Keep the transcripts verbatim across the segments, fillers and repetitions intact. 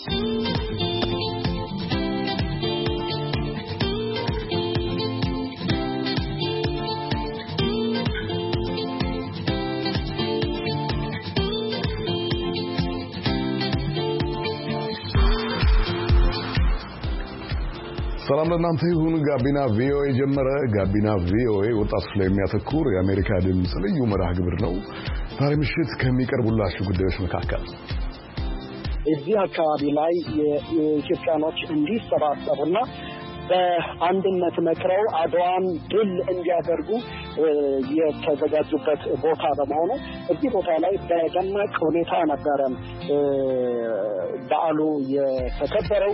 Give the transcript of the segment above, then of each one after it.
ሰላም ለእናንተ ይሁን። ጋቢና ቪኦኤ ጀመረ። ጋቢና ቪኦኤ ወጣቶች ላይ የሚያተኩር የአሜሪካ ድምፅ ልዩ መርሃ ግብር ነው። ዛሬ ምሽት ከሚቀርቡላችሁ ጉዳዮች መካከል እዚህ አካባቢ ላይ የኢትዮጵያኖች እንዲሰባሰቡና በአንድነት መክረው አድዋን ድል እንዲያደርጉ የተዘጋጁበት ቦታ በመሆኑ እዚህ ቦታ ላይ በደማቅ ሁኔታ ነበረ በዓሉ የተከበረው።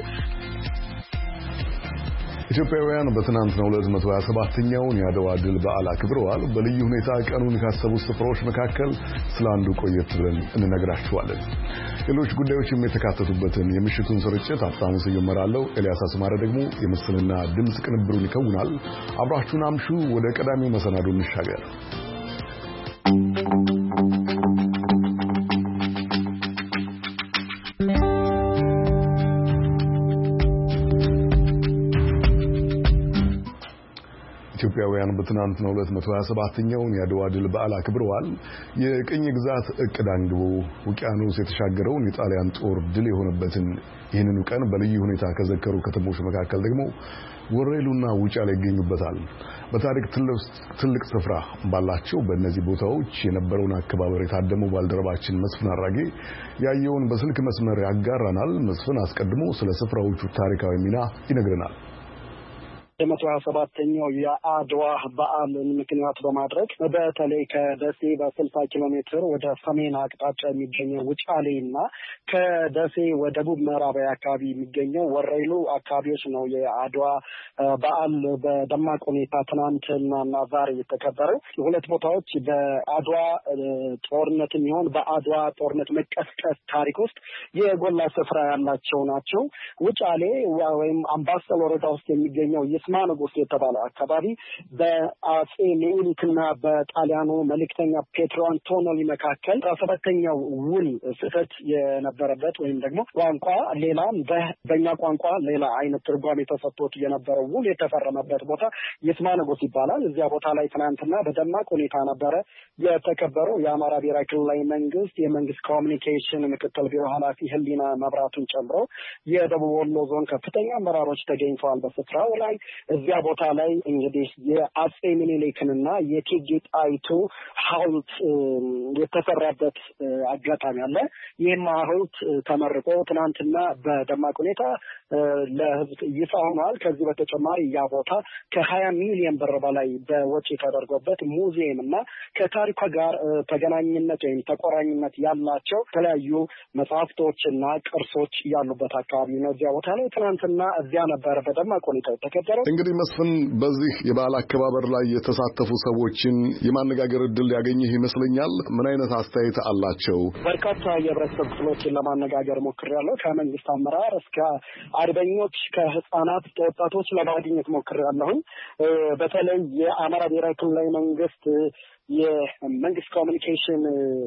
ኢትዮጵያውያን በትናንትናው ዕለት መቶ ሃያ ሰባተኛውን የአድዋ ድል በዓል አክብረዋል። በልዩ ሁኔታ ቀኑን ካሰቡት ስፍራዎች መካከል ስለ አንዱ ቆየት ብለን እንነግራችኋለን። ሌሎች ጉዳዮችም የተካተቱበትን የምሽቱን ስርጭት አጣሙ ሲጀመራለው። ኤልያስ አስማረ ደግሞ የምስልና ድምጽ ቅንብሩን ይከውናል። አብራችሁን አምሹ። ወደ ቀዳሚው መሰናዶ እንሻገር። ኢትዮጵያውያን በትናንትናው ዕለት መቶ ሃያ ሰባተኛውን የአድዋ ድል በዓል አክብረዋል። የቅኝ ግዛት እቅድ አንግቦ ውቅያኖስ የተሻገረውን የጣሊያን ጦር ድል የሆነበትን ይህንኑ ቀን በልዩ ሁኔታ ከዘከሩ ከተሞች መካከል ደግሞ ወረኢሉና ውጫሌ ይገኙበታል። በታሪክ ትልቅ ስፍራ ባላቸው በእነዚህ ቦታዎች የነበረውን አከባበር የታደመው ባልደረባችን መስፍን አራጌ ያየውን በስልክ መስመር ያጋራናል። መስፍን አስቀድሞ ስለ ስፍራዎቹ ታሪካዊ ሚና ይነግረናል። የመቶ ሃያ ሰባተኛው የአድዋ በዓልን ምክንያት በማድረግ በተለይ ከደሴ በስልሳ ኪሎ ሜትር ወደ ሰሜን አቅጣጫ የሚገኘው ውጫሌና ከደሴ ወደ ደቡብ ምዕራባዊ አካባቢ የሚገኘው ወረኢሉ አካባቢዎች ነው የአድዋ በዓል በደማቅ ሁኔታ ትናንትናና ዛሬ የተከበረው። ሁለት ቦታዎች በአድዋ ጦርነት የሚሆን በአድዋ ጦርነት መቀስቀስ ታሪክ ውስጥ የጎላ ስፍራ ያላቸው ናቸው። ውጫሌ ወይም አምባሰል ወረዳ ውስጥ የሚገኘው ይስማ ንጉስ የተባለው አካባቢ በአጼ ምኒልክና በጣሊያኑ መልእክተኛ ፔትሮ አንቶኒሊ መካከል ሰባተኛው ውል ስህተት የነበረበት ወይም ደግሞ ቋንቋ ሌላ በእኛ ቋንቋ ሌላ አይነት ትርጓሜ ተሰጥቶት የነበረው ውል የተፈረመበት ቦታ ይስማ ንጉስ ይባላል። እዚያ ቦታ ላይ ትናንትና በደማቅ ሁኔታ ነበረ የተከበረው። የአማራ ብሔራዊ ክልላዊ መንግስት የመንግስት ኮሚኒኬሽን ምክትል ቢሮ ኃላፊ ህሊና መብራቱን ጨምሮ የደቡብ ወሎ ዞን ከፍተኛ አመራሮች ተገኝተዋል በስፍራው ላይ። እዚያ ቦታ ላይ እንግዲህ የአጼ ምኒልክንና የእቴጌ ጣይቱ ሐውልት የተሰራበት አጋጣሚ አለ። ይህም ሐውልት ተመርቆ ትናንትና በደማቅ ሁኔታ ለህዝብ ይፋ ሆኗል። ከዚህ በተጨማሪ ያ ቦታ ከሀያ ሚሊዮን ብር በላይ በወጪ ተደርጎበት ሙዚየም እና ከታሪኳ ጋር ተገናኝነት ወይም ተቆራኝነት ያላቸው የተለያዩ መጽሐፍቶችና ቅርሶች ያሉበት አካባቢ ነው። እዚያ ቦታ ላይ ትናንትና እዚያ ነበረ በደማቅ ሁኔታ የተከበረው። እንግዲህ መስፍን በዚህ የበዓል አከባበር ላይ የተሳተፉ ሰዎችን የማነጋገር እድል ያገኘህ ይመስለኛል። ምን አይነት አስተያየት አላቸው? በርካታ የህብረተሰብ ክፍሎችን ለማነጋገር ሞክሬያለሁ። ከመንግስት አመራር እስከ አርበኞች፣ ከህፃናት፣ ከወጣቶች ለማግኘት ሞክሬያለሁ። በተለይ የአማራ ብሔራዊ ክልላዊ መንግስት የመንግስት ኮሚኒኬሽን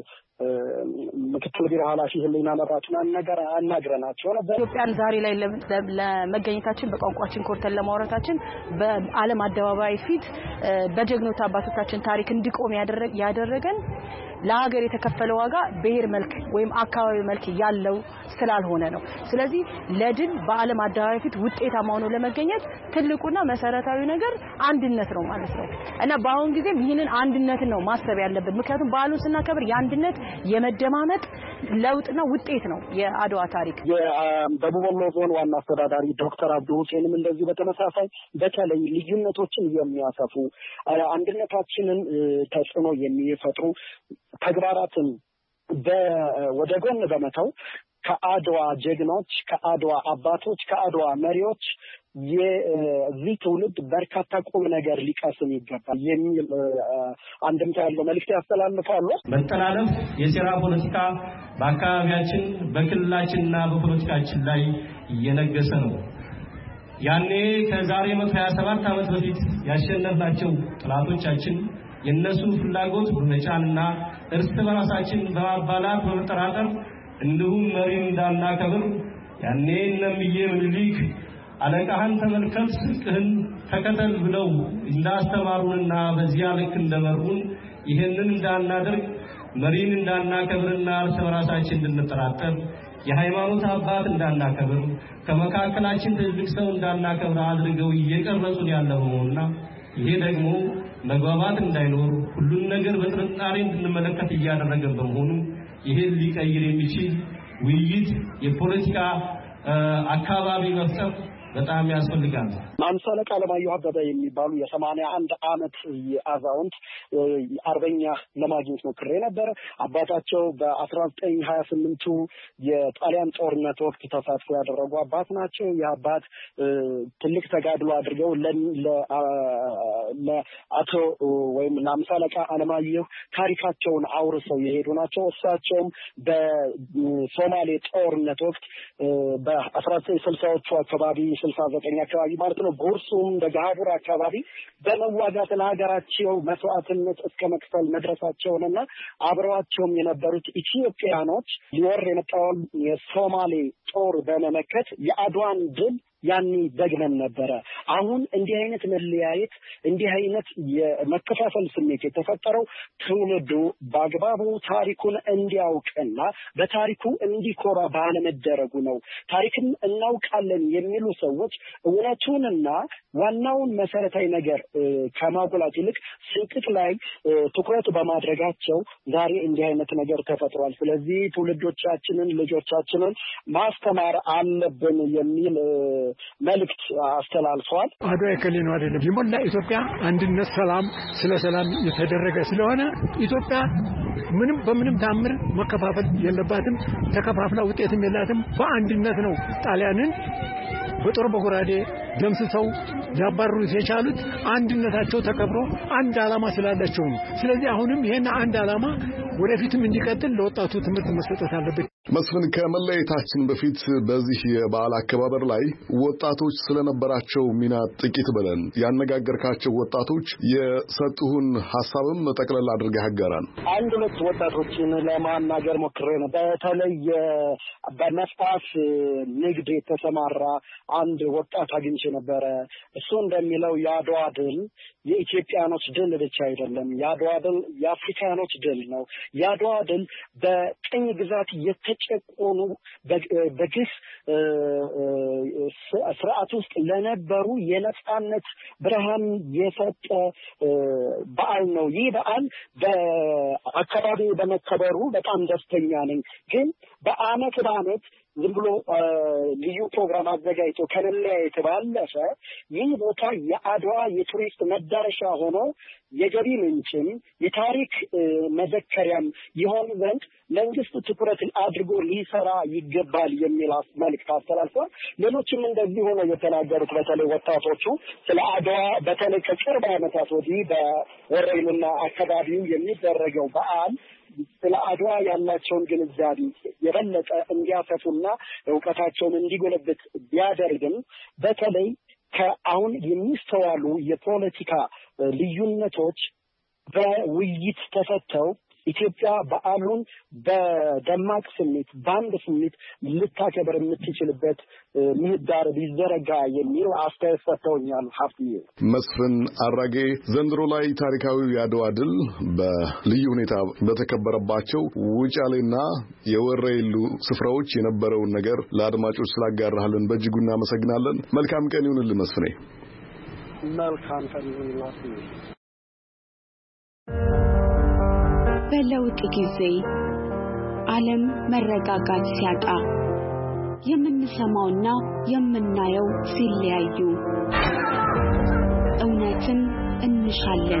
ምክትል ቢሮ ኃላፊ ህሊና መብራቱን ነገር አናግረናቸው ነበር። ኢትዮጵያን ዛሬ ላይ ለመገኘታችን በቋንቋችን ኮርተን ለማውራታችን በዓለም አደባባይ ፊት በጀግኖች አባቶቻችን ታሪክ እንዲቆም ያደረገን ለሀገር የተከፈለው ዋጋ ብሔር መልክ ወይም አካባቢ መልክ ያለው ስላልሆነ ነው። ስለዚህ ለድል በዓለም አደባባይ ፊት ውጤታማ ሆኖ ለመገኘት ትልቁና መሰረታዊ ነገር አንድነት ነው ማለት ነው እና በአሁን ጊዜ ይህንን አንድነትን ነው ማሰብ ያለብን። ምክንያቱም በዓሉን ስናከብር የአንድነት የመደማመጥ ለውጥና ውጤት ነው የአድዋ ታሪክ። የደቡብ ወሎ ዞን ዋና አስተዳዳሪ ዶክተር አብዱ ሁሴንም እንደዚህ በተመሳሳይ በተለይ ልዩነቶችን የሚያሰፉ አንድነታችንን ተጽዕኖ የሚፈጥሩ ተግባራትን ወደ ጎን በመተው ከአድዋ ጀግኖች፣ ከአድዋ አባቶች፣ ከአድዋ መሪዎች የዚህ ትውልድ በርካታ ቁም ነገር ሊቀስም ይገባል የሚል አንድምታ ያለው መልእክት ያስተላልፋሉ። መጠላለፍ የሴራ ፖለቲካ በአካባቢያችን በክልላችንና በፖለቲካችን ላይ እየነገሰ ነው። ያኔ ከዛሬ መቶ ሃያ ሰባት ዓመት በፊት ያሸነፍናቸው ጠላቶቻችን የነሱ ፍላጎት በመጫንና እርስ በራሳችን በማባላት በመጠራጠር እንዲሁም መሪ እንዳናከብር ያኔ እነምዬ ምኒልክ አለቃህን ተመልከት ስልክህን ተከተል ብለው እንዳስተማሩንና በዚያ ልክ እንደመሩን ይሄንን እንዳናደርግ መሪን እንዳናከብርና እርስ በራሳችን እንድንጠራጠር የሃይማኖት አባት እንዳናከብር ከመካከላችን ትልቅ ሰው እንዳናከብር አድርገው እየቀረጹን ያለውና ይሄ ደግሞ መግባባት እንዳይኖር ሁሉን ነገር በጥርጣሬ እንድንመለከት እያደረገን በመሆኑ ይሄን ሊቀይር የሚችል ውይይት የፖለቲካ አካባቢ መፍጠር በጣም ያስፈልጋል። ማምሳለ ቃለማየሁ አበበ የሚባሉ የሰማንያ አንድ አመት አዛውንት አርበኛ ለማግኘት ሞክሬ ነበር። አባታቸው በ1928ቱ የጣሊያን ጦርነት ወቅት ተሳትፎ ያደረጉ አባት ናቸው። የአባት ትልቅ ተጋድሎ አድርገው ለአቶ ወይም ለአምሳለ ቃለማየሁ ታሪካቸውን አውርሰው የሄዱ ናቸው። እሳቸውም በሶማሌ ጦርነት ወቅት በ1960ዎቹ አካባቢ ስልሳ ዘጠኝ አካባቢ ማለት ነው ቦርሱም በጋቡር አካባቢ በመዋጋት ለሀገራቸው መስዋዕትነት እስከ መክፈል መድረሳቸውንና አብረዋቸውም የነበሩት ኢትዮጵያኖች ሊወር የመጣውን የሶማሌ ጦር በመመከት የአድዋን ድል ያኒ ደግመን ነበር። አሁን እንዲህ አይነት መለያየት እንዲህ አይነት የመከፋፈል ስሜት የተፈጠረው ትውልዱ በአግባቡ ታሪኩን እንዲያውቅና በታሪኩ እንዲኮራ ባለመደረጉ ነው። ታሪክን እናውቃለን የሚሉ ሰዎች እውነቱንና ዋናውን መሰረታዊ ነገር ከማጉላት ይልቅ ስንጥቅ ላይ ትኩረት በማድረጋቸው ዛሬ እንዲህ አይነት ነገር ተፈጥሯል። ስለዚህ ትውልዶቻችንን ልጆቻችንን ማስተማር አለብን የሚል መልእክት አስተላልፈዋል። አድዋ የከሌነው አይደለም የሞላ ኢትዮጵያ አንድነት ሰላም ስለ ሰላም የተደረገ ስለሆነ ኢትዮጵያ ምንም በምንም ታምር መከፋፈል የለባትም። ተከፋፍላ ውጤትም የላትም። በአንድነት ነው ጣሊያንን በጦር በጎራዴ ደምስሰው ያባሩት የቻሉት አንድነታቸው ተከብሮ አንድ ዓላማ ስላላቸው ነው። ስለዚህ አሁንም ይሄን አንድ ዓላማ ወደፊትም እንዲቀጥል ለወጣቱ ትምህርት መስጠት አለበት። መስፍን ከመለየታችን በፊት በዚህ የበዓል አከባበር ላይ ወጣቶች ስለነበራቸው ሚና ጥቂት በለን። ያነጋገርካቸው ወጣቶች የሰጡህን ሐሳብም ጠቅለል አድርገህ አጋራን። አንድ ሁለት ወጣቶችን ለማናገር ሞክሬ ነው። በተለይ በነፋስ ንግድ የተሰማራ አንድ ወጣት አግኝቼ ነበረ። እሱ እንደሚለው የአድዋ ድል የኢትዮጵያኖች ድል ብቻ አይደለም። የአድዋ ድል የአፍሪካኖች ድል ነው። የአድዋ ድል በቅኝ ግዛት የተጨቆኑ በግፍ ስርዓት ውስጥ ለነበሩ የነጻነት ብርሃን የሰጠ በዓል ነው። ይህ በዓል በአካባቢው በመከበሩ በጣም ደስተኛ ነኝ። ግን በአመት በአመት ዝም ብሎ ልዩ ፕሮግራም አዘጋጅቶ ከመለያየት ባለፈ ይህ ቦታ የአድዋ የቱሪስት መዳረሻ ሆኖ የገቢ ምንጭም የታሪክ መዘከሪያም ይሆን ዘንድ መንግስት ትኩረት አድርጎ ሊሰራ ይገባል የሚል መልእክት አስተላልፏል። ሌሎችም እንደዚህ ሆነው የተናገሩት በተለይ ወጣቶቹ ስለ አድዋ በተለይ ከቅርብ ዓመታት ወዲህ በወረይሉና አካባቢው የሚደረገው በዓል ስለ አድዋ ያላቸውን ግንዛቤ የበለጠ እንዲያሰፉና ዕውቀታቸውን እንዲጎለብት ቢያደርግም በተለይ ከአሁን የሚስተዋሉ የፖለቲካ ልዩነቶች በውይይት ተፈተው ኢትዮጵያ በዓሉን በደማቅ ስሜት በአንድ ስሜት ልታከብር የምትችልበት ምህዳር ቢዘረጋ የሚል አስተያየት ሰጥተውኛል። ሀብትዬ መስፍን አራጌ ዘንድሮ ላይ ታሪካዊው የአድዋ ድል በልዩ ሁኔታ በተከበረባቸው ውጫሌና የወረይሉ ስፍራዎች የነበረውን ነገር ለአድማጮች ስላጋራህልን በእጅጉ እናመሰግናለን። መልካም ቀን ይሁንልህ መስፍኔ። መልካም ቀን ይሁንልህ። በለውጥ ጊዜ ዓለም መረጋጋት ሲያጣ የምንሰማውና የምናየው ሲለያዩ እውነትን እንሻለን።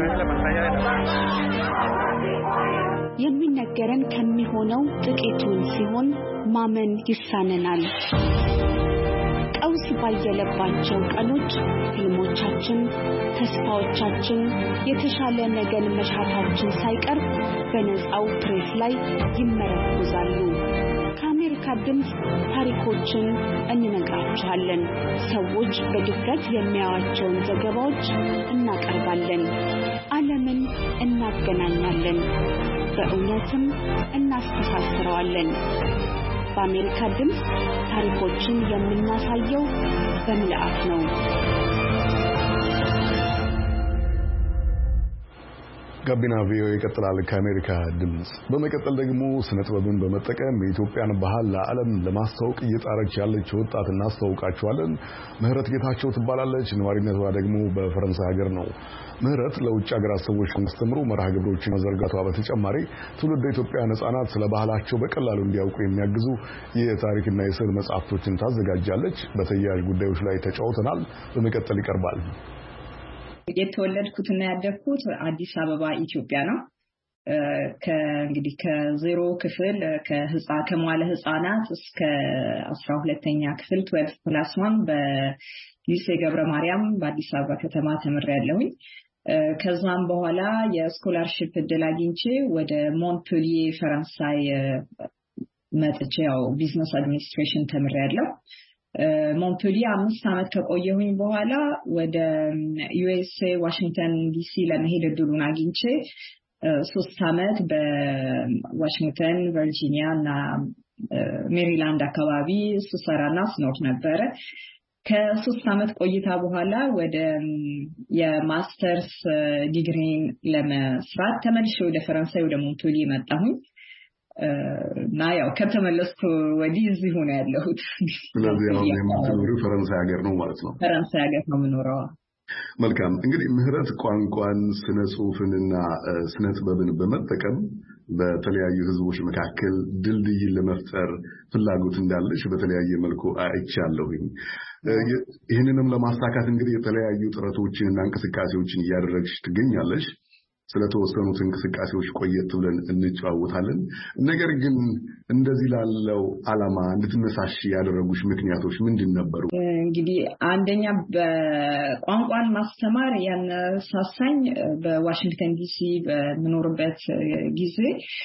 የሚነገረን ከሚሆነው ጥቂቱን ሲሆን ማመን ይሳነናል። ቀውስ ባየለባቸው ቀኖች ህልሞቻችን፣ ተስፋዎቻችን፣ የተሻለ ነገር መሻታችን ሳይቀር በነፃው ፕሬስ ላይ ይመረኮዛሉ። ከአሜሪካ ድምፅ ታሪኮችን እንነግራችኋለን። ሰዎች በድፍረት የሚያዩዋቸውን ዘገባዎች እናቀርባለን። ዓለምን እናገናኛለን፣ በእውነትም እናስተሳስረዋለን። በአሜሪካ ድምፅ ታሪኮችን የምናሳየው በምልአት ነው። ጋቢና ቪኦኤ ይቀጥላል ከአሜሪካ ድምፅ። በመቀጠል ደግሞ ስነ ጥበብን በመጠቀም የኢትዮጵያን ባህል ለዓለም ለማስተዋወቅ እየጣረች ያለች ወጣት እናስተዋውቃችኋለን። ምህረት ጌታቸው ትባላለች። ነዋሪነቷ ደግሞ በፈረንሳይ ሀገር ነው። ምህረት ለውጭ ሀገራት ሰዎች ማስተምሩ መርሃ ግብሮችን መዘርጋቷ በተጨማሪ ትውልደ ኢትዮጵያውያን ሕጻናት ስለ ባህላቸው በቀላሉ እንዲያውቁ የሚያግዙ የታሪክና የስዕል መጽሐፍቶችን ታዘጋጃለች። በተያያዥ ጉዳዮች ላይ ተጫውተናል። በመቀጠል ይቀርባል። የተወለድኩትና ያደግኩት አዲስ አበባ ኢትዮጵያ ነው። ከእንግዲህ ከዜሮ ክፍል ከህፃ ከመዋለ ህፃናት እስከ አስራ ሁለተኛ ክፍል twelve plus one በሊሴ ገብረ ማርያም በአዲስ አበባ ከተማ ተምሬያለሁኝ። ከዛም በኋላ የስኮላርሺፕ እድል አግኝቼ ወደ ሞንፔሊዬ ፈረንሳይ መጥቼ ያው ቢዝነስ አድሚኒስትሬሽን ተምሬያለሁ። ሞንፔሊዬ አምስት ዓመት ከቆየሁኝ በኋላ ወደ ዩኤስኤ ዋሽንግተን ዲሲ ለመሄድ እድሉን አግኝቼ ሶስት ዓመት በዋሽንግተን ቨርጂኒያ እና ሜሪላንድ አካባቢ ስሰራና ስኖር ነበረ። ከሶስት ዓመት ቆይታ በኋላ ወደ የማስተርስ ዲግሪን ለመስራት ተመልሼ ወደ ፈረንሳይ ወደ ሞንፔሊዬ መጣሁኝ። እና ያው ከተመለስኩ ወዲህ እዚህ ሆነ ያለሁት። ስለዚህ አሁን የምትኖሪው ፈረንሳይ ሀገር ነው ማለት ነው? ፈረንሳይ ሀገር ነው የምኖረው። መልካም። እንግዲህ ምህረት ቋንቋን፣ ስነ ጽሁፍንና ስነ ጥበብን በመጠቀም በተለያዩ ህዝቦች መካከል ድልድይን ለመፍጠር ፍላጎት እንዳለሽ በተለያየ መልኩ አይቻለሁኝ። ይህንንም ለማሳካት እንግዲህ የተለያዩ ጥረቶችንና እንቅስቃሴዎችን እያደረግሽ ትገኛለሽ። ስለተወሰኑት እንቅስቃሴዎች ቆየት ብለን እንጫወታለን። ነገር ግን እንደዚህ ላለው ዓላማ እንድትነሳሽ ያደረጉሽ ምክንያቶች ምንድን ነበሩ? እንግዲህ አንደኛ በቋንቋን ማስተማር ያነሳሳኝ በዋሽንግተን ዲሲ በምኖርበት ጊዜ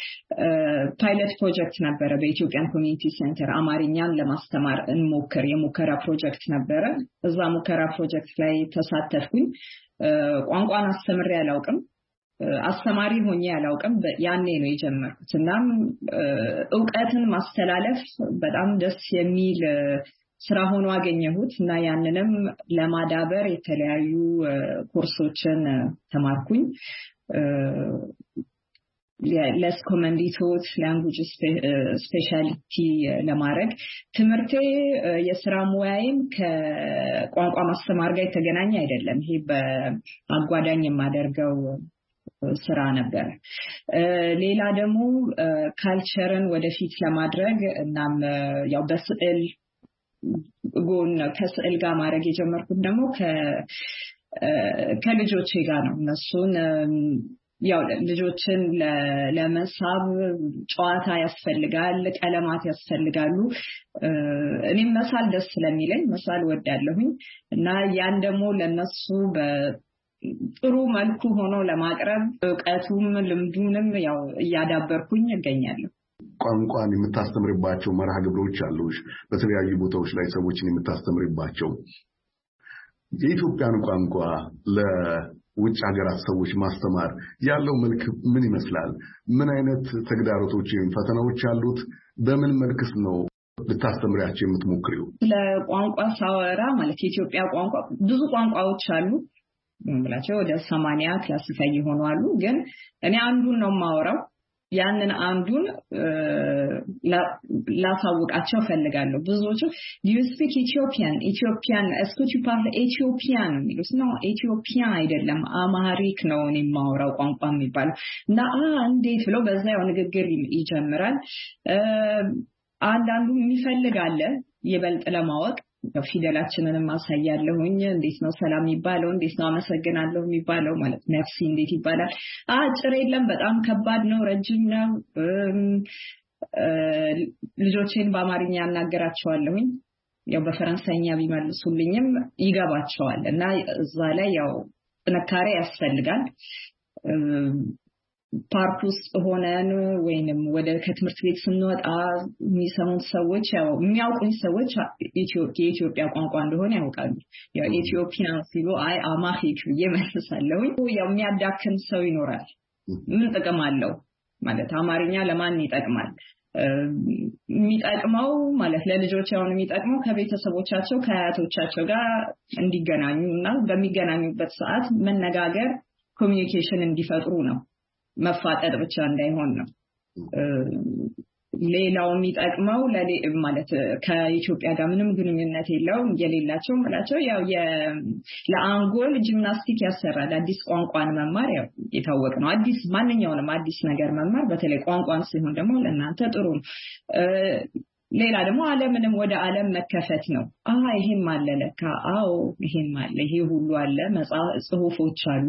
ፓይለት ፕሮጀክት ነበረ። በኢትዮጵያን ኮሚኒቲ ሴንተር አማርኛን ለማስተማር እንሞክር የሙከራ ፕሮጀክት ነበረ። እዛ ሙከራ ፕሮጀክት ላይ ተሳተፍኩኝ። ቋንቋን አስተምሬ አላውቅም። አስተማሪ ሆኜ አላውቅም። ያኔ ነው የጀመርኩት። እናም ዕውቀትን ማስተላለፍ በጣም ደስ የሚል ስራ ሆኖ አገኘሁት እና ያንንም ለማዳበር የተለያዩ ኮርሶችን ተማርኩኝ። ለስ ኮመንዲቶት ላንጉዌጅ ስፔሻሊቲ ለማድረግ ትምህርቴ የስራ ሙያዬም ከቋንቋ ማስተማር ጋር የተገናኘ አይደለም። ይሄ በአጓዳኝ የማደርገው ስራ ነበር። ሌላ ደግሞ ካልቸርን ወደፊት ለማድረግ እናም ያው በስዕል ጎን ከስዕል ጋር ማድረግ የጀመርኩት ደግሞ ከ ከልጆቼ ጋር ነው። እነሱን ያው ልጆችን ለመሳብ ጨዋታ ያስፈልጋል፣ ቀለማት ያስፈልጋሉ። እኔም መሳል ደስ ስለሚለኝ መሳል ወዳለሁኝ እና ያን ደግሞ ለነሱ በ ጥሩ መልኩ ሆኖ ለማቅረብ ዕውቀቱም ልምዱንም ያው እያዳበርኩኝ እገኛለሁ። ቋንቋን የምታስተምርባቸው መርሃ ግብሮች አሉሽ፣ በተለያዩ ቦታዎች ላይ ሰዎችን የምታስተምርባቸው። የኢትዮጵያን ቋንቋ ለውጭ ሀገራት ሰዎች ማስተማር ያለው መልክ ምን ይመስላል? ምን አይነት ተግዳሮቶች ወይም ፈተናዎች አሉት? በምን መልክስ ነው ልታስተምሪያቸው የምትሞክሪው? ለቋንቋ ሳወራ ማለት የኢትዮጵያ ቋንቋ ብዙ ቋንቋዎች አሉ ብላቸው ወደ ሰማንያ ክላሲፋይ ይሆናሉ። ግን እኔ አንዱን ነው የማወራው። ያንን አንዱን ላሳውቃቸው ፈልጋለሁ። ብዙዎቹ do you speak Ethiopian Ethiopian est-ce que tu parles Ethiopian የሚሉት ነው። ኢትዮጵያ አይደለም አማሪክ ነው እኔ የማወራው ቋንቋ የሚባለው እና እንዴት ብለው በዛ ያው ንግግር ይጀምራል። አንዳንዱ የሚፈልግ አለ ይበልጥ ለማወቅ ፊደላችንንም ማሳያለሁኝ። እንዴት ነው ሰላም የሚባለው? እንዴት ነው አመሰግናለሁ የሚባለው? ማለት ነፍሲ እንዴት ይባላል? አጭር የለም፣ በጣም ከባድ ነው፣ ረጅም ነው። ልጆቼን በአማርኛ አናገራቸዋለሁኝ። ያው በፈረንሳይኛ ቢመልሱልኝም ይገባቸዋል እና እዛ ላይ ያው ጥንካሬ ያስፈልጋል። ፓርክ ውስጥ ሆነን ወይንም ወደ ከትምህርት ቤት ስንወጣ የሚሰሙት ሰዎች ያው የሚያውቁኝ ሰዎች የኢትዮጵያ ቋንቋ እንደሆነ ያውቃሉ። ያው ኢትዮጵያ ሲሉ አይ አማሂክ ይመስላልው። ያው የሚያዳክም ሰው ይኖራል። ምን ጥቅም አለው ማለት አማርኛ ለማን ይጠቅማል? የሚጠቅመው ማለት ለልጆች ያውን የሚጠቅመው ከቤተሰቦቻቸው ከአያቶቻቸው ጋር እንዲገናኙና በሚገናኙበት ሰዓት መነጋገር ኮሚኒኬሽን እንዲፈጥሩ ነው መፋጠጥ ብቻ እንዳይሆን ነው ሌላው የሚጠቅመው ማለት ከኢትዮጵያ ጋር ምንም ግንኙነት የለውም የሌላቸው ማለት ያው ለአንጎል ጂምናስቲክ ያሰራል አዲስ ቋንቋን መማር ያው የታወቀ ነው አዲስ ማንኛውንም አዲስ ነገር መማር በተለይ ቋንቋን ሲሆን ደግሞ ለእናንተ ጥሩ ነው ሌላ ደግሞ ዓለምንም ወደ ዓለም መከፈት ነው አሃ ይሄም አለ ለካ አዎ ይሄም አለ ይሄ ሁሉ አለ መጽሐፍ ጽሁፎች አሉ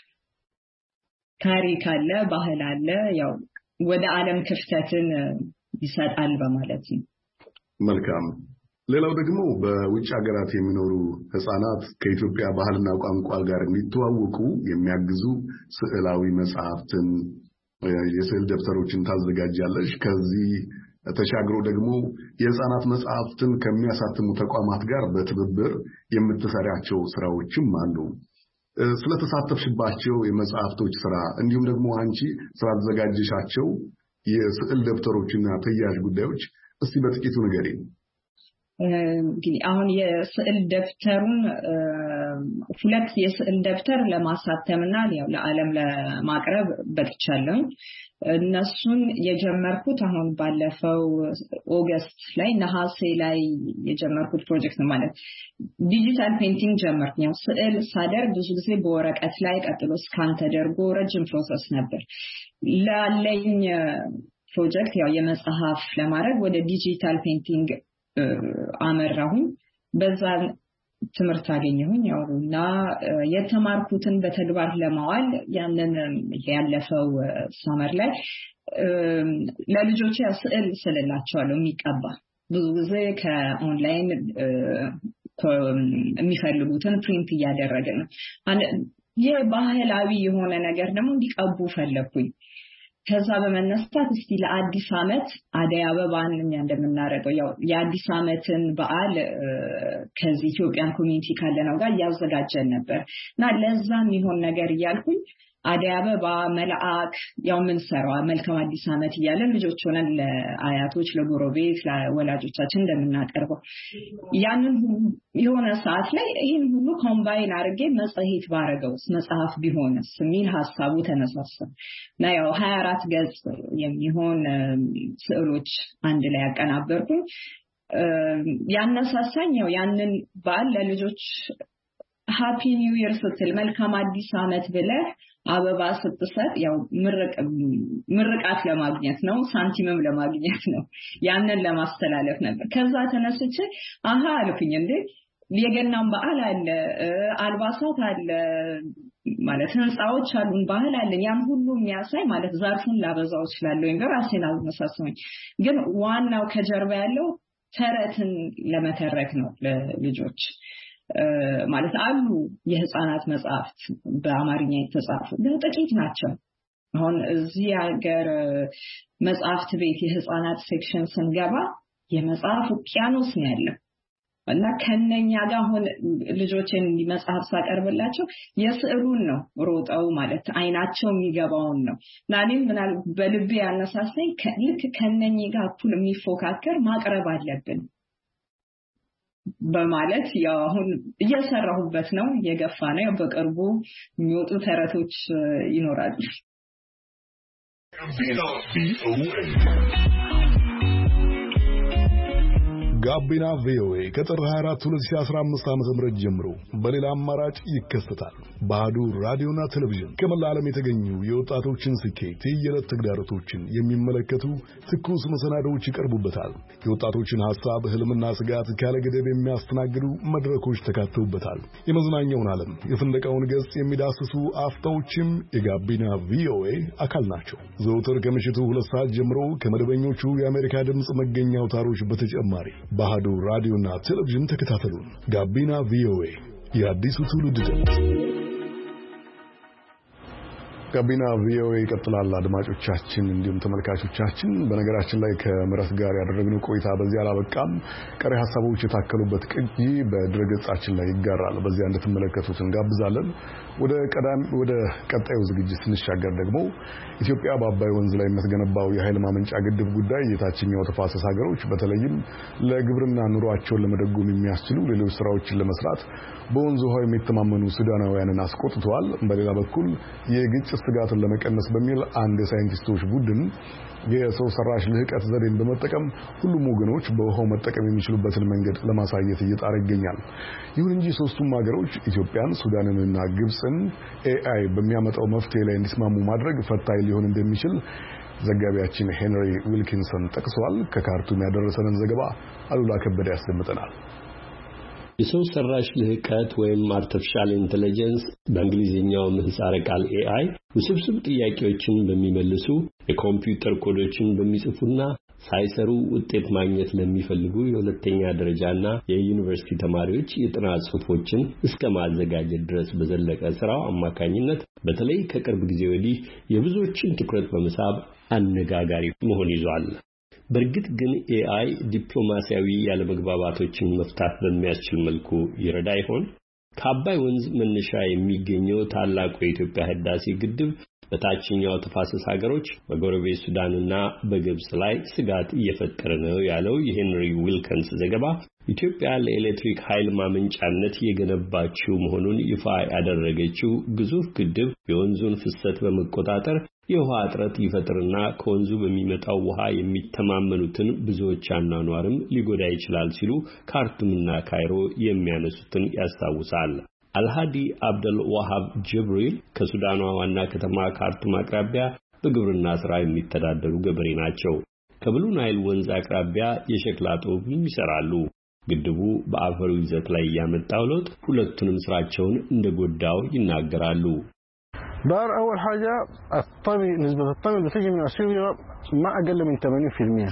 ታሪክ አለ ባህል አለ ያው ወደ ዓለም ክፍተትን ይሰጣል በማለት ነው መልካም ሌላው ደግሞ በውጭ ሀገራት የሚኖሩ ህፃናት ከኢትዮጵያ ባህልና ቋንቋ ጋር እንዲተዋወቁ የሚያግዙ ስዕላዊ መጽሐፍትን የስዕል ደብተሮችን ታዘጋጃለሽ ከዚህ ተሻግሮ ደግሞ የህፃናት መጽሐፍትን ከሚያሳትሙ ተቋማት ጋር በትብብር የምትሰራቸው ስራዎችም አሉ ስለተሳተፍሽባቸው የመጽሐፍቶች ስራ እንዲሁም ደግሞ አንቺ ስላዘጋጀሻቸው የስዕል ደብተሮችና ተያያዥ ጉዳዮች እስቲ በጥቂቱ ንገሪኝ እንግዲህ አሁን የስዕል ደብተሩን ሁለት የስዕል ደብተር ለማሳተምና ያው ለዓለም ለማቅረብ በቅቻለሁ እነሱን የጀመርኩት አሁን ባለፈው ኦገስት ላይ ነሐሴ ላይ የጀመርኩት ፕሮጀክት ማለት ዲጂታል ፔይንቲንግ ጀመርኩ ያው ስዕል ሳደርግ ብዙ ጊዜ በወረቀት ላይ ቀጥሎ ስካን ተደርጎ ረጅም ፕሮሰስ ነበር ላለኝ ፕሮጀክት ያው የመጽሐፍ ለማድረግ ወደ ዲጂታል ፔይንቲንግ አመራሁኝ በዛ ትምህርት አገኘሁኝ ያውና የተማርኩትን በተግባር ለማዋል ያንን ያለፈው ሰመር ላይ ለልጆች ስዕል ስለላቸዋለሁ የሚቀባ ብዙ ጊዜ ከኦንላይን የሚፈልጉትን ፕሪንት እያደረገ ነው የባህላዊ የሆነ ነገር ደግሞ እንዲቀቡ ፈለኩኝ ከዛ በመነሳት እስቲ ለአዲስ አመት አደይ አበባን እኛ እንደምናረገው ያው የአዲስ አመትን በዓል ከዚህ ኢትዮጵያን ኮሚኒቲ ካለነው ጋር ያዘጋጀን ነበርና ለዛም ይሆን ነገር ይያልኩኝ አደይ አበባ መልአክ ያው ምን ሰራው መልካም አዲስ አመት ይያለን ልጆች ሆነን ለአያቶች ለጎረቤት ለወላጆቻችን እንደምናቀርበው ያንን የሆነ ሰዓት ላይ ይሄን ሁሉ ኮምባይን አድርጌ መጽሔት ባረገውስ መጽሐፍ ቢሆንስ ሚል ሐሳቡ ተነሳሰና ያው ሃያ አራት ገጽ የሚሆን ስዕሎች አንድ ላይ ያቀናበርኩኝ ያነሳሳኝ ያው ያንን ባል ለልጆች ሃፒ ኒው ይር ስትል መልካም አዲስ አመት ብለህ አበባ ስትሰጥ ያው ምርቅ ምርቃት ለማግኘት ነው ሳንቲምም ለማግኘት ነው ያንን ለማስተላለፍ ነበር ከዛ ተነስቼ አሃ አልኩኝ እንዴ የገናም በዓል አለ አልባሳት አለ ማለት ህንጻዎች አሉን ባህል አለን ያን ሁሉ የሚያሳይ ማለት ዛርፉን ላበዛው ይችላል እንግዲህ ራሴን አልመሳሰኝ ግን ዋናው ከጀርባ ያለው ተረትን ለመተረክ ነው ለልጆች ማለት አሉ የህፃናት መጽሐፍት በአማርኛ የተጻፉ ለጥቂት ናቸው አሁን እዚህ ሀገር መጽሐፍት ቤት የህፃናት ሴክሽን ስንገባ የመጽሐፍ ውቅያኖስ ነው ያለው እና ከነኛ ጋር አሁን ልጆችን መጽሐፍ ሳቀርብላቸው የስዕሉን ነው ሮጠው ማለት አይናቸው የሚገባውን ነው ናኔም ምናል በልቤ ያነሳሳኝ ልክ ከነኛ ጋር እኩል የሚፎካከር ማቅረብ አለብን በማለት ያው አሁን እየሰራሁበት ነው የገፋ ነው በቅርቡ የሚወጡ ተረቶች ይኖራሉ ጋቢና ቪኦኤ ከጥር ሃያ አራት ሁለት ሺህ አስራ አምስት ዓመተ ምህረት ጀምሮ በሌላ አማራጭ ይከሰታል። ባህዱ ራዲዮና ቴሌቪዥን ከመላ ዓለም የተገኙ የወጣቶችን ስኬት፣ የየዕለት ተግዳሮቶችን የሚመለከቱ ትኩስ መሰናዶዎች ይቀርቡበታል። የወጣቶችን ሐሳብ፣ ህልምና ስጋት ካለ ገደብ የሚያስተናግዱ መድረኮች ተካተውበታል። የመዝናኛውን ዓለም፣ የፍንደቃውን ገጽ የሚዳስሱ አፍታዎችም የጋቢና ቪኦኤ አካል ናቸው። ዘወትር ከምሽቱ ሁለት ሰዓት ጀምሮ ከመደበኞቹ የአሜሪካ ድምፅ መገኛ አውታሮች በተጨማሪ ባህዱ ራዲዮና ቴሌቪዥን ተከታተሉን። ጋቢና ቪኦኤ የአዲሱ ትውልድ ድምፅ። ጋቢና ቪኦኤ ይቀጥላል። አድማጮቻችን እንዲሁም ተመልካቾቻችን በነገራችን ላይ ከምረት ጋር ያደረግነው ቆይታ በዚያ አላበቃም። ቀሪ ሀሳቦች የታከሉበት ቅጂ በድረገጻችን ላይ ይጋራል። በዚያ እንድትመለከቱት እንጋብዛለን። ወደ ቀዳም ወደ ቀጣዩ ዝግጅት ስንሻገር ደግሞ ኢትዮጵያ በአባይ ወንዝ ላይ የምትገነባው የኃይል ማመንጫ ግድብ ጉዳይ የታችኛው ተፋሰስ ሀገሮች በተለይም ለግብርና ኑሯቸውን ለመደጎም የሚያስችሉ ሌሎች ስራዎችን ለመስራት በወንዝ ውሃ የሚተማመኑ ሱዳናውያንን አስቆጥተዋል። በሌላ በኩል የግጭት ስጋትን ለመቀነስ በሚል አንድ የሳይንቲስቶች ቡድን የሰው ሰራሽ ልህቀት ዘዴን በመጠቀም ሁሉም ወገኖች በውሃው መጠቀም የሚችሉበትን መንገድ ለማሳየት እየጣረ ይገኛል። ይሁን እንጂ ሶስቱም ሀገሮች ኢትዮጵያን፣ ሱዳንንና ግብፅን ኤአይ በሚያመጣው መፍትሄ ላይ እንዲስማሙ ማድረግ ፈታኝ ሊሆን እንደሚችል ዘጋቢያችን ሄንሪ ዊልኪንሰን ጠቅሷል። ከካርቱም ያደረሰንን ዘገባ አሉላ ከበደ ያስደምጠናል። የሰው ሰራሽ ልህቀት ወይም አርቲፊሻል ኢንተለጀንስ በእንግሊዝኛው ምህጻረ ቃል ኤአይ ውስብስብ ጥያቄዎችን በሚመልሱ የኮምፒውተር ኮዶችን በሚጽፉና ሳይሰሩ ውጤት ማግኘት ለሚፈልጉ የሁለተኛ ደረጃና የዩኒቨርሲቲ ተማሪዎች የጥናት ጽሑፎችን እስከ ማዘጋጀት ድረስ በዘለቀ ስራው አማካኝነት በተለይ ከቅርብ ጊዜ ወዲህ የብዙዎችን ትኩረት በመሳብ አነጋጋሪ መሆን ይዟል። በእርግጥ ግን ኤአይ ዲፕሎማሲያዊ ያለመግባባቶችን መፍታት በሚያስችል መልኩ ይረዳ ይሆን? ከአባይ ወንዝ መነሻ የሚገኘው ታላቁ የኢትዮጵያ ህዳሴ ግድብ በታችኛው ተፋሰስ ሀገሮች በጎረቤት ሱዳንና በግብጽ ላይ ስጋት እየፈጠረ ነው ያለው የሄንሪ ዊልኪንስ ዘገባ ኢትዮጵያ ለኤሌክትሪክ ኃይል ማመንጫነት የገነባችው መሆኑን ይፋ ያደረገችው ግዙፍ ግድብ የወንዙን ፍሰት በመቆጣጠር የውሃ እጥረት ሊፈጥርና ከወንዙ በሚመጣው ውሃ የሚተማመኑትን ብዙዎች አኗኗርም ሊጎዳ ይችላል ሲሉ ካርቱምና ካይሮ የሚያነሱትን ያስታውሳል። አልሃዲ አብደል ዋሃብ ጅብሪል ከሱዳኗ ዋና ከተማ ካርቱም አቅራቢያ በግብርና ስራ የሚተዳደሩ ገበሬ ናቸው። ከብሉ ናይል ወንዝ አቅራቢያ የሸክላ ጡብም ይሰራሉ። ግድቡ በአፈሩ ይዘት ላይ ያመጣው ለውጥ ሁለቱንም ስራቸውን እንደጎዳው ይናገራሉ። دار أول حاجة الطمي نسبة الطمي اللي بتيجي من أثيوبيا ما أقل من ثمانين بالمئة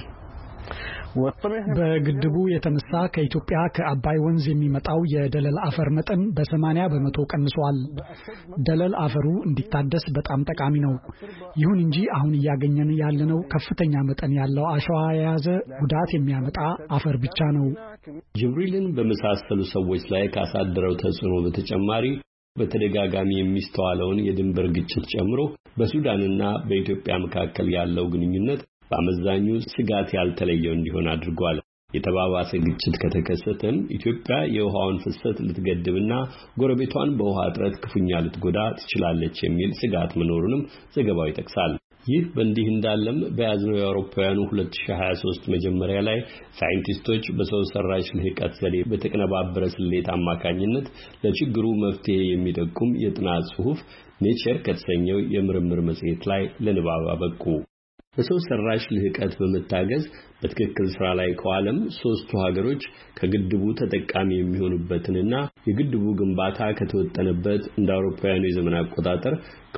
በግድቡ የተነሳ ከኢትዮጵያ ከአባይ ወንዝ የሚመጣው የደለል አፈር መጠን በ80 በመቶ ቀንሷል። ደለል አፈሩ እንዲታደስ በጣም ጠቃሚ ነው። ይሁን እንጂ አሁን እያገኘን ያለነው ከፍተኛ መጠን ያለው አሸዋ የያዘ ጉዳት የሚያመጣ አፈር ብቻ ነው። ጅብሪልን በመሳሰሉ ሰዎች ላይ ካሳደረው ተጽዕኖ በተጨማሪ በተደጋጋሚ የሚስተዋለውን የድንበር ግጭት ጨምሮ በሱዳንና በኢትዮጵያ መካከል ያለው ግንኙነት በአመዛኙ ስጋት ያልተለየው እንዲሆን አድርጓል። የተባባሰ ግጭት ከተከሰተም ኢትዮጵያ የውሃውን ፍሰት ልትገድብና ጎረቤቷን በውሃ እጥረት ክፉኛ ልትጎዳ ትችላለች የሚል ስጋት መኖሩንም ዘገባው ይጠቅሳል። ይህ በእንዲህ እንዳለም በያዝነው የአውሮፓውያኑ ሁለት ሺህ ሃያ ሶስት መጀመሪያ ላይ ሳይንቲስቶች በሰው ሰራሽ ልህቀት ዘዴ በተቀነባበረ ስሌት አማካኝነት ለችግሩ መፍትሄ የሚጠቁም የጥናት ጽሑፍ ኔቸር ከተሰኘው የምርምር መጽሔት ላይ ለንባብ አበቁ። በሰው ሰራሽ ልህቀት በመታገዝ በትክክል ስራ ላይ ከዋለም ሶስቱ ሀገሮች ከግድቡ ተጠቃሚ የሚሆኑበትንና የግድቡ ግንባታ ከተወጠነበት እንደ አውሮፓውያኑ የዘመን አቆጣጠር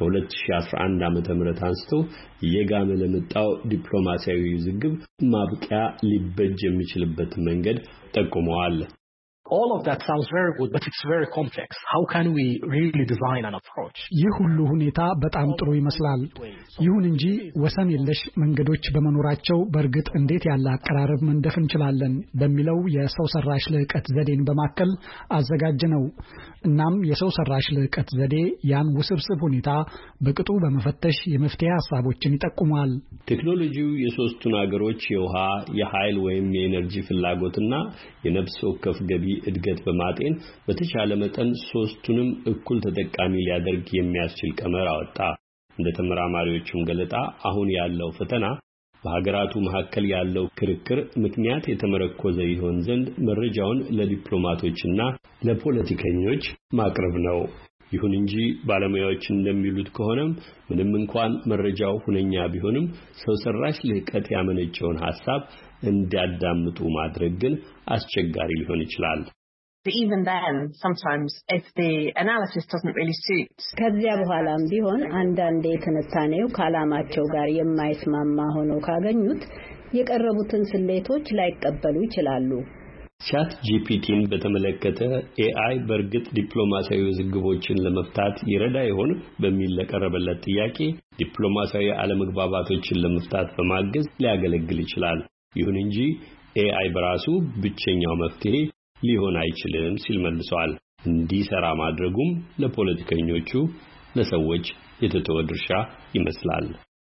ከ2011 ዓመተ ምህረት አንስቶ የጋመ ለመጣው ዲፕሎማሲያዊ ውዝግብ ማብቂያ ሊበጅ የሚችልበት መንገድ ጠቁመዋል። All of that sounds very good, but it's very complex. How can we really design an approach? ይህ ሁሉ ሁኔታ በጣም ጥሩ ይመስላል። ይሁን እንጂ ወሰን የለሽ መንገዶች በመኖራቸው በእርግጥ እንዴት ያለ አቀራረብ መንደፍ እንችላለን በሚለው የሰው ሰራሽ ልህቀት ዘዴን በማከል አዘጋጅነው። እናም የሰው ሰራሽ ልህቀት ዘዴ ያን ውስብስብ ሁኔታ በቅጡ በመፈተሽ የመፍትሄ ሐሳቦችን ይጠቁማል። ቴክኖሎጂው የሶስቱን ሀገሮች የውሃ፣ የኃይል ወይም የኤነርጂ ፍላጎትና የነፍስ ወከፍ ገቢ እድገት በማጤን በተቻለ መጠን ሶስቱንም እኩል ተጠቃሚ ሊያደርግ የሚያስችል ቀመር አወጣ። እንደ ተመራማሪዎቹም ገለጣ አሁን ያለው ፈተና በሀገራቱ መካከል ያለው ክርክር ምክንያት የተመረኮዘ ይሆን ዘንድ መረጃውን ለዲፕሎማቶችና ለፖለቲከኞች ማቅረብ ነው። ይሁን እንጂ ባለሙያዎች እንደሚሉት ከሆነም ምንም እንኳን መረጃው ሁነኛ ቢሆንም ሰው ሰራሽ ልህቀት ያመነጨውን ሐሳብ እንዲያዳምጡ ማድረግ ግን አስቸጋሪ ሊሆን ይችላል። Even then, sometimes if the analysis doesn't really suit. ከዚያ በኋላም ቢሆን አንዳንዴ ትንታኔው ከዓላማቸው ጋር የማይስማማ ሆኖ ካገኙት የቀረቡትን ስሌቶች ላይቀበሉ ይችላሉ። ቻት ጂፒቲን በተመለከተ ኤአይ በርግጥ ዲፕሎማሲያዊ ውዝግቦችን ለመፍታት ይረዳ ይሆን በሚል ለቀረበለት ጥያቄ ዲፕሎማሲያዊ አለመግባባቶችን ለመፍታት በማገዝ ሊያገለግል ይችላል። ይሁን እንጂ ኤአይ በራሱ ብቸኛው መፍትሄ ሊሆን አይችልም ሲል መልሷል። እንዲሰራ ማድረጉም ለፖለቲከኞቹ ለሰዎች የተተወ ድርሻ ይመስላል።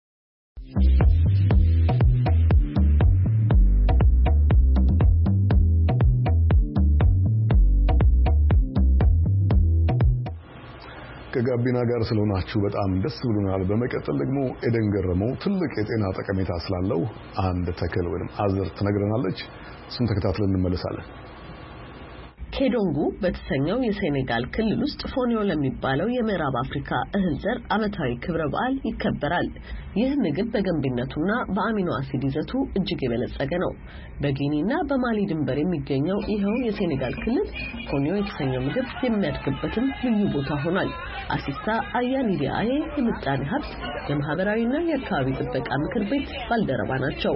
ከጋቢና ጋር ስለሆናችሁ በጣም ደስ ብሎናል። በመቀጠል ደግሞ ኤደን ገረመው ትልቅ የጤና ጠቀሜታ ስላለው አንድ ተክል ወይም አዝርት ትነግረናለች። እሱን ተከታትለን እንመለሳለን። ኬዶንጉ በተሰኘው የሴኔጋል ክልል ውስጥ ፎኒዮ ለሚባለው የምዕራብ አፍሪካ እህል ዘር ዓመታዊ ክብረ በዓል ይከበራል። ይህ ምግብ በገንቢነቱና በአሚኖ አሲድ ይዘቱ እጅግ የበለጸገ ነው። በጊኒና በማሊ ድንበር የሚገኘው ይኸው የሴኔጋል ክልል ፎኒዮ የተሰኘው ምግብ የሚያድግበትም ልዩ ቦታ ሆኗል። አሲስታ አያኒዲአዬ የምጣኔ ሀብት የማህበራዊና የአካባቢ ጥበቃ ምክር ቤት ባልደረባ ናቸው።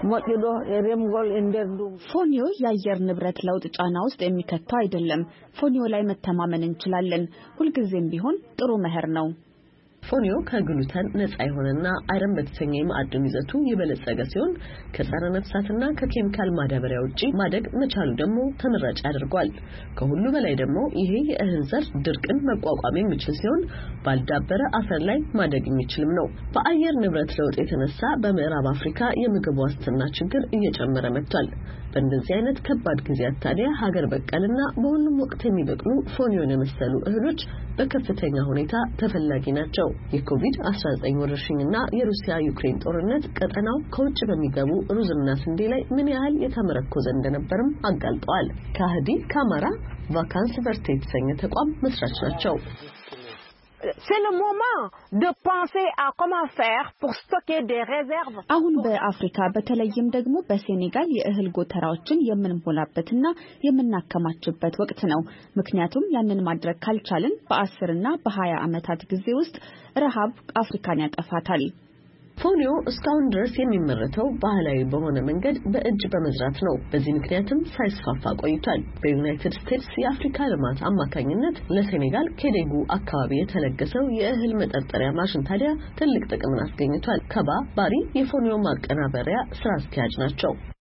ፎኒዮ የአየር ንብረት ለውጥ ጫና ውስጥ የሚከተው አይደለም። ፎኒዮ ላይ መተማመን እንችላለን። ሁልጊዜም ቢሆን ጥሩ መኸር ነው። ፎኒዮ ከግሉተን ነፃ የሆነና አይረን በተሰኘ የማዕድን ይዘቱ የበለጸገ ሲሆን ከጸረ ነፍሳትና ከኬሚካል ማዳበሪያ ውጪ ማደግ መቻሉ ደግሞ ተመራጭ ያደርገዋል። ከሁሉ በላይ ደግሞ ይሄ የእህል ዘር ድርቅን መቋቋም የሚችል ሲሆን ባልዳበረ አፈር ላይ ማደግ የሚችልም ነው። በአየር ንብረት ለውጥ የተነሳ በምዕራብ አፍሪካ የምግብ ዋስትና ችግር እየጨመረ መጥቷል። በእንደዚህ አይነት ከባድ ጊዜያት ታዲያ ሀገር በቀልና በሁሉም ወቅት የሚበቅሉ ፎኒዮን የመሰሉ እህሎች በከፍተኛ ሁኔታ ተፈላጊ ናቸው። የኮቪድ አስራ ዘጠኝ ወረርሽኝና የሩሲያ ዩክሬን ጦርነት ቀጠናው ከውጭ በሚገቡ ሩዝና ስንዴ ላይ ምን ያህል የተመረኮዘ እንደነበርም አጋልጠዋል። ካህዲ ካማራ ቫካንስ ቨርቴ የተሰኘ ተቋም መስራች ናቸው። C'est le moment de penser à comment faire pour stocker des réserves. አሁን በአፍሪካ በተለይም ደግሞ በሴኔጋል የእህል ጎተራዎችን የምንሞላበትና የምናከማችበት ወቅት ነው። ምክንያቱም ያንን ማድረግ ካልቻልን በአስር እና በሀያ ዓመታት ጊዜ ውስጥ ረሃብ አፍሪካን ያጠፋታል። ፎኒዮ እስካሁን ድረስ የሚመረተው ባህላዊ በሆነ መንገድ በእጅ በመዝራት ነው። በዚህ ምክንያትም ሳይስፋፋ ቆይቷል። በዩናይትድ ስቴትስ የአፍሪካ ልማት አማካኝነት ለሴኔጋል ኬዴጉ አካባቢ የተለገሰው የእህል መጠርጠሪያ ማሽን ታዲያ ትልቅ ጥቅም አስገኝቷል። ከባ ባሪ የፎኒዮ ማቀናበሪያ ስራ አስኪያጅ ናቸው።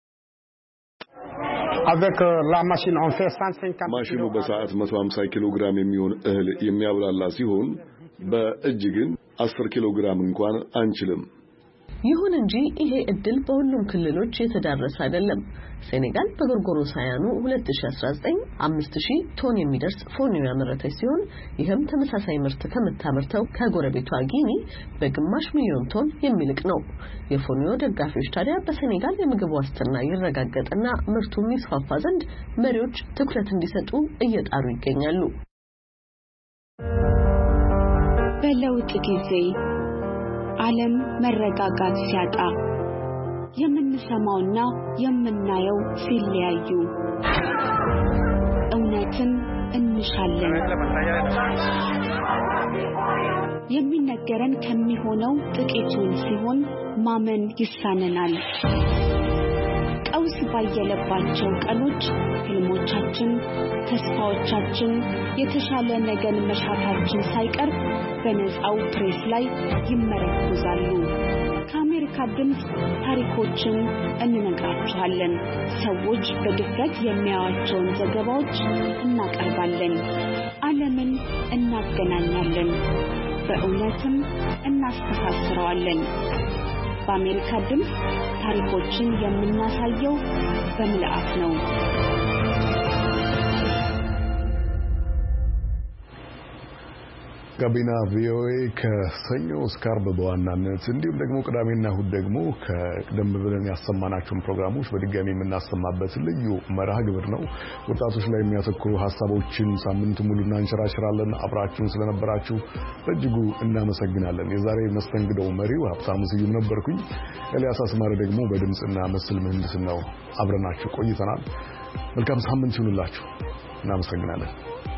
ማሽኑ በሰዓት መቶ ሃምሳ ኪሎ ግራም የሚሆን እህል የሚያብላላ ሲሆን በእጅ ግን አስር ኪሎ ግራም እንኳን አንችልም። ይሁን እንጂ ይሄ እድል በሁሉም ክልሎች የተዳረሰ አይደለም። ሴኔጋል በጎርጎሮሳውያኑ ሁለት ሺህ አስራ ዘጠኝ አምስት ሺህ ቶን የሚደርስ ፎኒዮ ያመረተች ሲሆን ይህም ተመሳሳይ ምርት ከምታመርተው ከጎረቤቷ ጊኒ በግማሽ ሚሊዮን ቶን የሚልቅ ነው። የፎኒዮ ደጋፊዎች ታዲያ በሴኔጋል የምግብ ዋስትና ይረጋገጥና ምርቱ ይስፋፋ ዘንድ መሪዎች ትኩረት እንዲሰጡ እየጣሩ ይገኛሉ። በለውጥ ጊዜ ዓለም መረጋጋት ሲያጣ የምንሰማውና የምናየው ሲለያዩ እውነትን እንሻለን። የሚነገረን ከሚሆነው ጥቂቱን ሲሆን ማመን ይሳነናል። ቀውስ ባየለባቸው ቀኖች ህልሞቻችን፣ ተስፋዎቻችን፣ የተሻለ ነገን መሻታችን ሳይቀር በነፃው ፕሬስ ላይ ይመረኮዛሉ። ከአሜሪካ ድምፅ ታሪኮችን እንነግራችኋለን። ሰዎች በድፍረት የሚያዩዋቸውን ዘገባዎች እናቀርባለን። ዓለምን እናገናኛለን፣ በእውነትም እናስተሳስረዋለን። በአሜሪካ ድምፅ ታሪኮችን የምናሳየው በምልአት ነው። ጋቢና ቪኦኤ ከሰኞ እስከ ዓርብ በዋናነት እንዲሁም ደግሞ ቅዳሜና እሁድ ደግሞ ከቀደም ብለን ያሰማናቸውን ፕሮግራሞች በድጋሚ የምናሰማበት ልዩ መርሃ ግብር ነው። ወጣቶች ላይ የሚያተኩሩ ሀሳቦችን ሳምንት ሙሉ እናንሸራሽራለን። አብራችሁን ስለነበራችሁ በእጅጉ እናመሰግናለን። የዛሬ መስተንግዶው መሪው ሀብታሙ ስዩም ነበርኩኝ። ኤልያስ አስማረ ደግሞ በድምጽና ምስል ምህንድስናው አብረናችሁ ቆይተናል። መልካም ሳምንት ይሁንላችሁ። እናመሰግናለን።